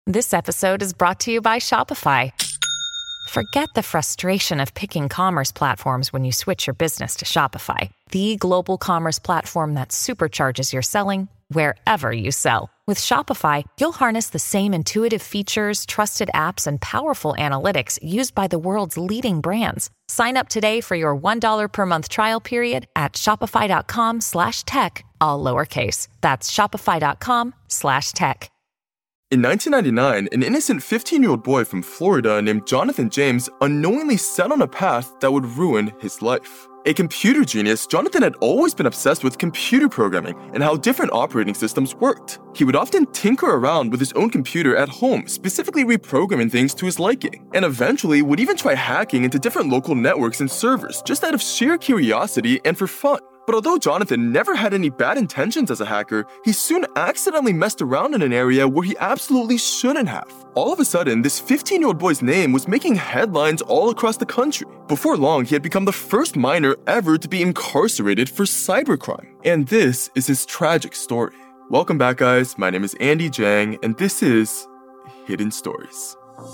This episode is brought to you by Shopify. Forget the frustration of picking commerce platforms when you switch your business to Shopify, the global commerce platform that supercharges your selling wherever you sell. With Shopify, you'll harness the same intuitive features, trusted apps, and powerful analytics used by the world's leading brands. Sign up today for your $1 per month trial period at shopify.com/tech, all lowercase. That's shopify.com/tech. In 1999, an innocent 15-year-old boy from Florida named Jonathan James unknowingly set on a path that would ruin his life. A computer genius, Jonathan had always been obsessed with computer programming and how different operating systems worked. He would often tinker around with his own computer at home, specifically reprogramming things to his liking, and eventually would even try hacking into different local networks and servers just out of sheer curiosity and for fun. But although Jonathan never had any bad intentions as a hacker, he soon accidentally messed around in an area where he absolutely shouldn't have. All of a sudden, this 15-year-old boy's name was making headlines all across the country. Before long, he had become the first minor ever to be incarcerated for cybercrime. And this is his tragic story. Welcome back, guys. My name is Andy Jang, and this is Hidden Stories.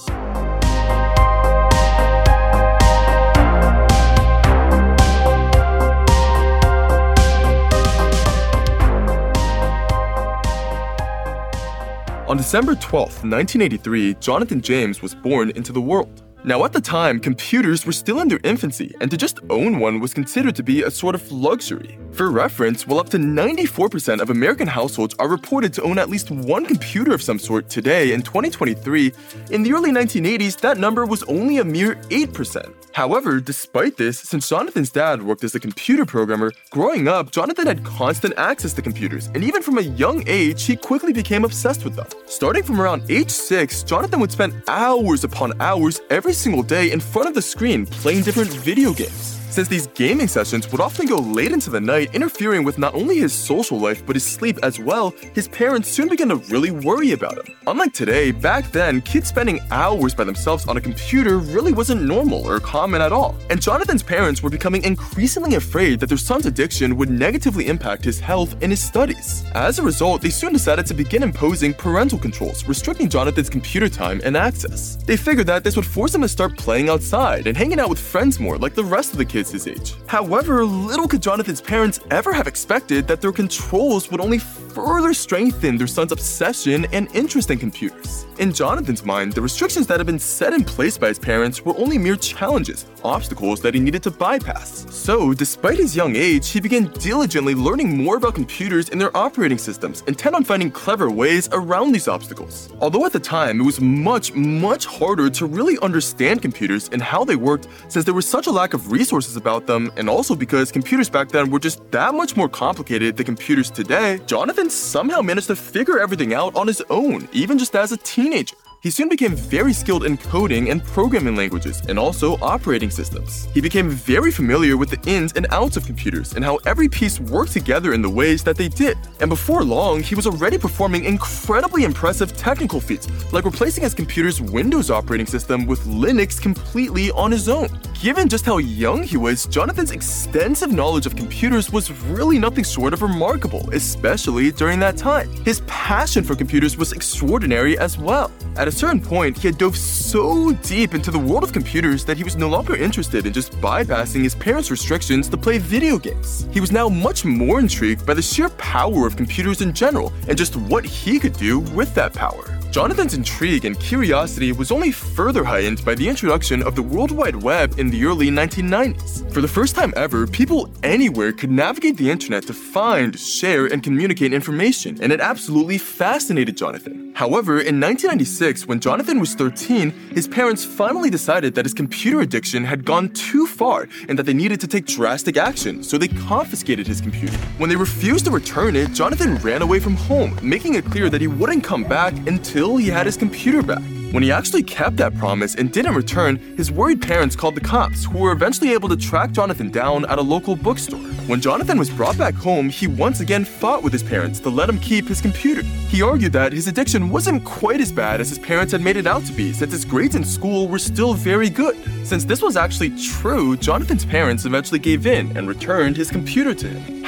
On December 12th, 1983, Jonathan James was born into the world. Now, at the time, computers were still in their infancy, and to just own one was considered to be a sort of luxury. For reference, while up to 94% of American households are reported to own at least one computer of some sort today in 2023, in the early 1980s, that number was only a mere 8%. However, despite this, since Jonathan's dad worked as a computer programmer, growing up, Jonathan had constant access to computers, and even from a young age, he quickly became obsessed with them. Starting from around age 6, Jonathan would spend hours upon hours every single day in front of the screen playing different video games. Since these gaming sessions would often go late into the night, interfering with not only his social life but his sleep as well, his parents soon began to really worry about him. Unlike today, back then, kids spending hours by themselves on a computer really wasn't normal or common at all. And Jonathan's parents were becoming increasingly afraid that their son's addiction would negatively impact his health and his studies. As a result, they soon decided to begin imposing parental controls, restricting Jonathan's computer time and access. They figured that this would force him to start playing outside and hanging out with friends more like the rest of the kids his age. However, little could Jonathan's parents ever have expected that their controls would only further strengthen their son's obsession and interest in computers. In Jonathan's mind, the restrictions that had been set in place by his parents were only mere challenges, obstacles that he needed to bypass. So, despite his young age, he began diligently learning more about computers and their operating systems, intent on finding clever ways around these obstacles. Although at the time, it was much harder to really understand computers and how they worked since there was such a lack of resources about them, and also because computers back then were just that much more complicated than computers today, Jonathan somehow managed to figure everything out on his own, even just as a teenager. He soon became very skilled in coding and programming languages, and also operating systems. He became very familiar with the ins and outs of computers and how every piece worked together in the ways that they did. And before long, he was already performing incredibly impressive technical feats, like replacing his computer's Windows operating system with Linux completely on his own. Given just how young he was, Jonathan's extensive knowledge of computers was really nothing short of remarkable, especially during that time. His passion for computers was extraordinary as well. At a certain point, he had dove so deep into the world of computers that he was no longer interested in just bypassing his parents' restrictions to play video games. He was now much more intrigued by the sheer power of computers in general and just what he could do with that power. Jonathan's intrigue and curiosity was only further heightened by the introduction of the World Wide Web in the early 1990s. For the first time ever, people anywhere could navigate the internet to find, share, and communicate information, and it absolutely fascinated Jonathan. However, in 1996, when Jonathan was 13, his parents finally decided that his computer addiction had gone too far and that they needed to take drastic action, so they confiscated his computer. When they refused to return it, Jonathan ran away from home, making it clear that he wouldn't come back until he had his computer back. When he actually kept that promise and didn't return, his worried parents called the cops, who were eventually able to track Jonathan down at a local bookstore. When Jonathan was brought back home, he once again fought with his parents to let him keep his computer. He argued that his addiction wasn't quite as bad as his parents had made it out to be, since his grades in school were still very good. Since this was actually true, Jonathan's parents eventually gave in and returned his computer to him.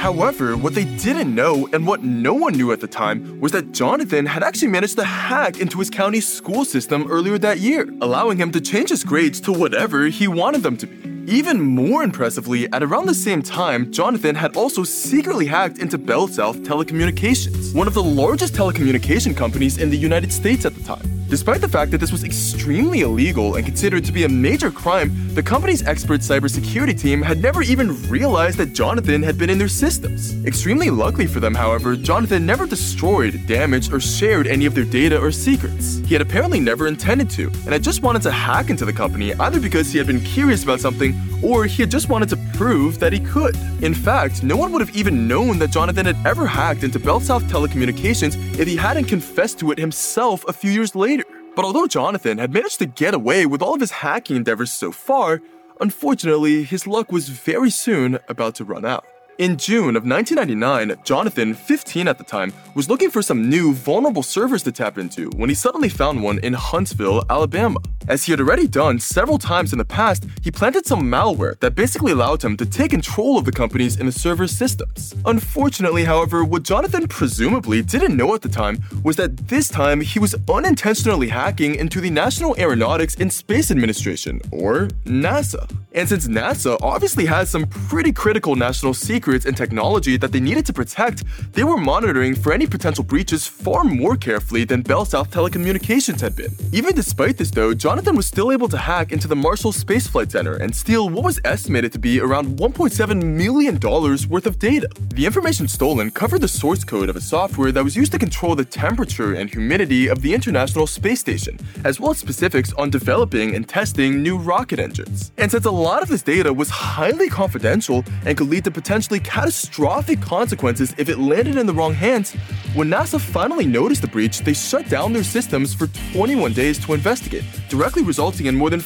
However, what they didn't know and what no one knew at the time was that Jonathan had actually managed to hack into his county's school system earlier that year, allowing him to change his grades to whatever he wanted them to be. Even more impressively, at around the same time, Jonathan had also secretly hacked into Bell South Telecommunications, one of the largest telecommunication companies in the United States at the time. Despite the fact that this was extremely illegal and considered to be a major crime, the company's expert cybersecurity team had never even realized that Jonathan had been in their systems. Extremely luckily for them, however, Jonathan never destroyed, damaged, or shared any of their data or secrets. He had apparently never intended to, and had just wanted to hack into the company either because he had been curious about something or he had just wanted to prove that he could. In fact, no one would have even known that Jonathan had ever hacked into Bell South Telecommunications if he hadn't confessed to it himself a few years later. But although Jonathan had managed to get away with all of his hacking endeavors so far, unfortunately, his luck was very soon about to run out. In June of 1999, Jonathan, 15 at the time, was looking for some new vulnerable servers to tap into when he suddenly found one in Huntsville, Alabama. As he had already done several times in the past, he planted some malware that basically allowed him to take control of the companies in the server's systems. Unfortunately, however, what Jonathan presumably didn't know at the time was that this time he was unintentionally hacking into the National Aeronautics and Space Administration, or NASA. And since NASA obviously has some pretty critical national secrets and technology that they needed to protect, they were monitoring for any potential breaches far more carefully than Bell South Telecommunications had been. Even despite this though, Jonathan was still able to hack into the Marshall Space Flight Center and steal what was estimated to be around $1.7 million worth of data. The information stolen covered the source code of a software that was used to control the temperature and humidity of the International Space Station, as well as specifics on developing and testing new rocket engines. And since a lot of this data was highly confidential and could lead to potentially catastrophic consequences if it landed in the wrong hands, when NASA finally noticed the breach, they shut down their systems for 21 days to investigate, directly resulting in more than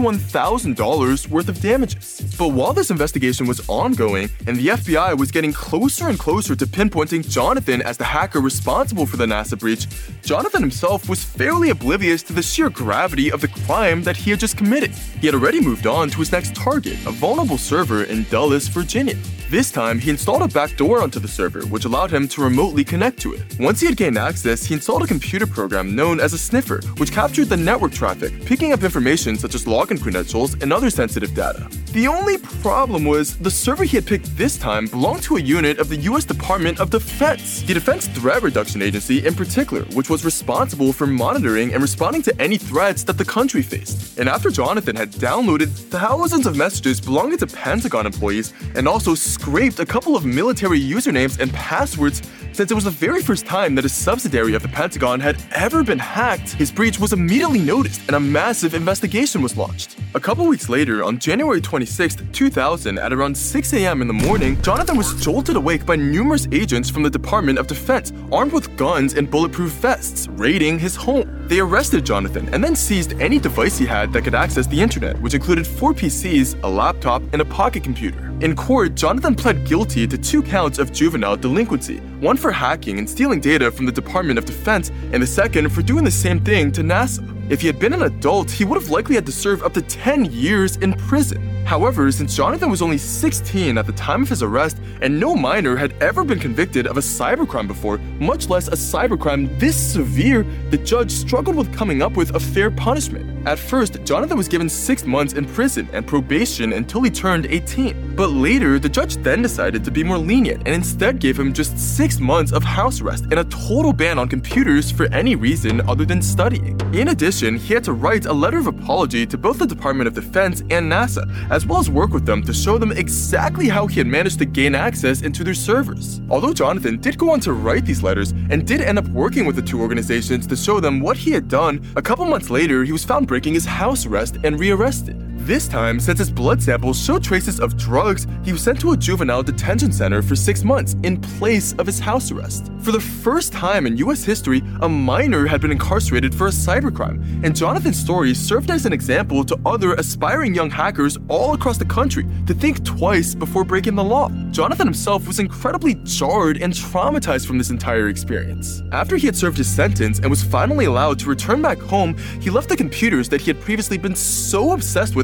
$41,000 worth of damages. But while this investigation was ongoing and the FBI was getting closer and closer to pinpointing Jonathan as the hacker responsible for the NASA breach, Jonathan himself was fairly oblivious to the sheer gravity of the crime that he had just committed. He had already moved on to his next target, a vulnerable server in Dulles, Virginia. This time, he installed a backdoor onto the server, which allowed him to remotely connect to it. Once he had gained access, he installed a computer program known as a sniffer, which captured the network traffic, picking up information such as login credentials and other sensitive data. The only problem was, the server he had picked this time belonged to a unit of the US Department of Defense, the Defense Threat Reduction Agency in particular, which was responsible for monitoring and responding to any threats that the country faced. And after Jonathan had downloaded thousands of messages belonging to Pentagon employees and also scraped a couple of military usernames and passwords, since it was the very first time that a subsidiary of the Pentagon had ever been hacked, his breach was immediately noticed and a massive investigation was launched. A couple weeks later, on January 26, 2000, at around 6 a.m. in the morning, Jonathan was jolted awake by numerous agents from the Department of Defense, armed with guns and bulletproof vests, raiding his home. They arrested Jonathan and then seized any device he had that could access the internet, which included 4 PCs, a laptop, and a pocket computer. In court, Jonathan pled guilty to 2 counts of juvenile delinquency, one for hacking and stealing data from the Department of Defense, and the second for doing the same thing to NASA. If he had been an adult, he would have likely had to serve up to 10 years in prison. However, since Jonathan was only 16 at the time of his arrest, and no minor had ever been convicted of a cybercrime before, much less a cybercrime this severe, the judge struggled with coming up with a fair punishment. At first, Jonathan was given 6 months in prison and probation until he turned 18. But later, the judge then decided to be more lenient and instead gave him just 6 months of house arrest and a total ban on computers for any reason other than studying. In addition, he had to write a letter of apology to both the Department of Defense and NASA, as well as work with them to show them exactly how he had managed to gain access into their servers. Although Jonathan did go on to write these letters and did end up working with the 2 organizations to show them what he had done, a couple months later he was found breaking his house arrest and rearrested. This time, since his blood samples showed traces of drugs, he was sent to a juvenile detention center for 6 months in place of his house arrest. For the first time in US history, a minor had been incarcerated for a cybercrime, and Jonathan's story served as an example to other aspiring young hackers all across the country to think twice before breaking the law. Jonathan himself was incredibly jarred and traumatized from this entire experience. After he had served his sentence and was finally allowed to return back home, he left the computers that he had previously been so obsessed with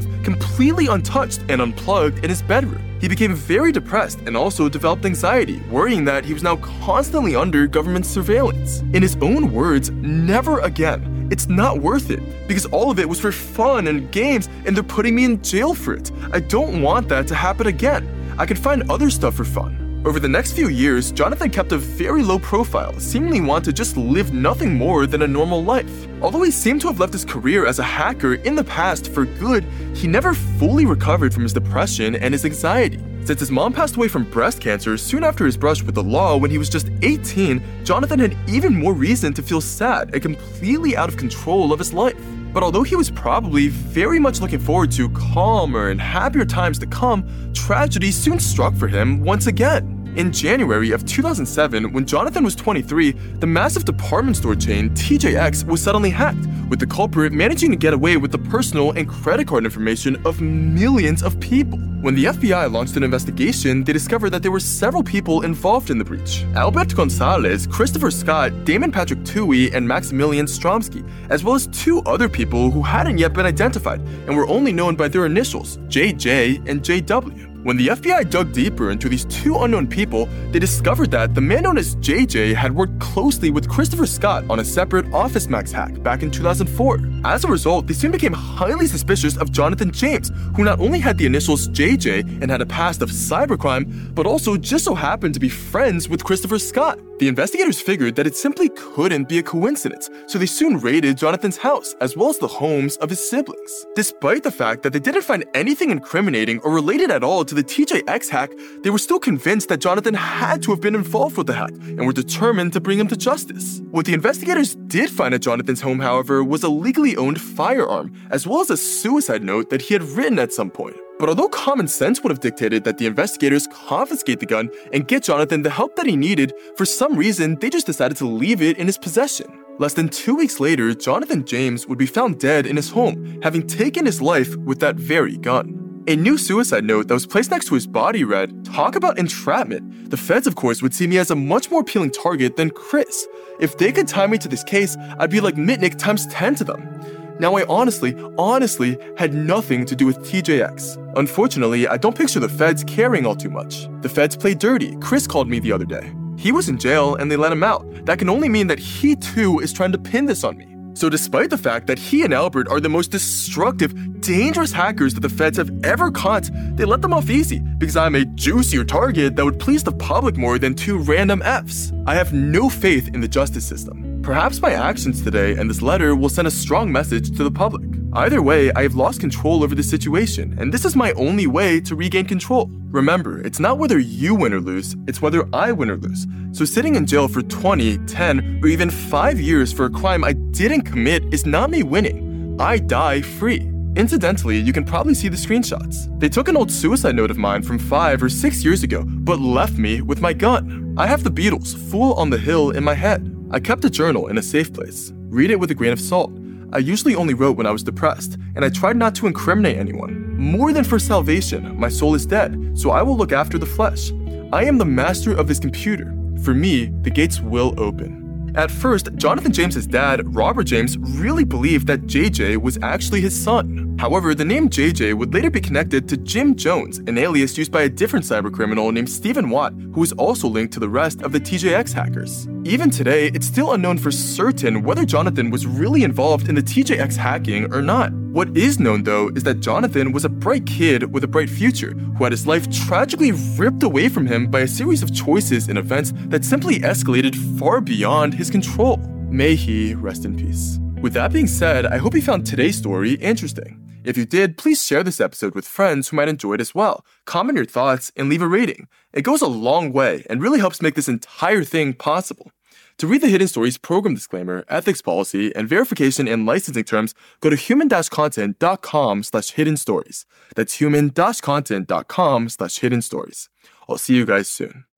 completely untouched and unplugged in his bedroom. He became very depressed and also developed anxiety, worrying that he was now constantly under government surveillance. In his own words, never again. It's not worth it, because all of it was for fun and games, and they're putting me in jail for it. I don't want that to happen again. I can find other stuff for fun. Over the next few years, Jonathan kept a very low profile, seemingly want to just live nothing more than a normal life. Although he seemed to have left his career as a hacker in the past for good, he never fully recovered from his depression and his anxiety. Since his mom passed away from breast cancer soon after his brush with the law when he was just 18, Jonathan had even more reason to feel sad and completely out of control of his life. But although he was probably very much looking forward to calmer and happier times to come, tragedy soon struck for him once again. In January of 2007, when Jonathan was 23, the massive department store chain TJX was suddenly hacked, with the culprit managing to get away with the personal and credit card information of millions of people. When the FBI launched an investigation, they discovered that there were several people involved in the breach. Albert Gonzalez, Christopher Scott, Damon Patrick Tuohy, and Maximilian Stromsky, as well as 2 other people who hadn't yet been identified and were only known by their initials, JJ and JW. When the FBI dug deeper into these 2 unknown people, they discovered that the man known as JJ had worked closely with Christopher Scott on a separate OfficeMax hack back in 2004. As a result, they soon became highly suspicious of Jonathan James, who not only had the initials JJ and had a past of cybercrime, but also just so happened to be friends with Christopher Scott. The investigators figured that it simply couldn't be a coincidence, so they soon raided Jonathan's house, as well as the homes of his siblings. Despite the fact that they didn't find anything incriminating or related at all to the TJX hack, they were still convinced that Jonathan had to have been involved with the hack, and were determined to bring him to justice. What the investigators did find at Jonathan's home, however, was a legally owned firearm, as well as a suicide note that he had written at some point. But although common sense would have dictated that the investigators confiscate the gun and get Jonathan the help that he needed, for some reason, they just decided to leave it in his possession. Less than 2 weeks later, Jonathan James would be found dead in his home, having taken his life with that very gun. A new suicide note that was placed next to his body read, "Talk about entrapment. The feds, of course, would see me as a much more appealing target than Chris. If they could tie me to this case, I'd be like Mitnick times 10 to them." Now, I honestly had nothing to do with TJX. Unfortunately, I don't picture the feds caring all too much. The feds play dirty, Chris called me the other day. He was in jail and they let him out. That can only mean that he too is trying to pin this on me. So despite the fact that he and Albert are the most destructive, dangerous hackers that the feds have ever caught, they let them off easy because I'm a juicier target that would please the public more than 2 random Fs. I have no faith in the justice system. Perhaps my actions today and this letter will send a strong message to the public. Either way, I have lost control over the situation, and this is my only way to regain control. Remember, it's not whether you win or lose, it's whether I win or lose. So sitting in jail for 20, 10, or even 5 years for a crime I didn't commit is not me winning. I die free. Incidentally, you can probably see the screenshots. They took an old suicide note of mine from 5 or 6 years ago, but left me with my gun. I have the Beatles, Fool on the Hill, in my head. I kept a journal in a safe place. Read it with a grain of salt. I usually only wrote when I was depressed, and I tried not to incriminate anyone. More than for salvation, my soul is dead, so I will look after the flesh. I am the master of this computer. For me, the gates will open. At first, Jonathan James's dad, Robert James, really believed that JJ was actually his son. However, the name JJ would later be connected to Jim Jones, an alias used by a different cybercriminal named Stephen Watt, who was also linked to the rest of the TJX hackers. Even today, it's still unknown for certain whether Jonathan was really involved in the TJX hacking or not. What is known, though, is that Jonathan was a bright kid with a bright future who had his life tragically ripped away from him by a series of choices and events that simply escalated far beyond his control. May he rest in peace. With that being said, I hope you found today's story interesting. If you did, please share this episode with friends who might enjoy it as well. Comment your thoughts and leave a rating. It goes a long way and really helps make this entire thing possible. To read the Hidden Stories program disclaimer, ethics policy, and verification and licensing terms, go to human-content.com/hidden stories. That's human-content.com/hidden stories. I'll see you guys soon.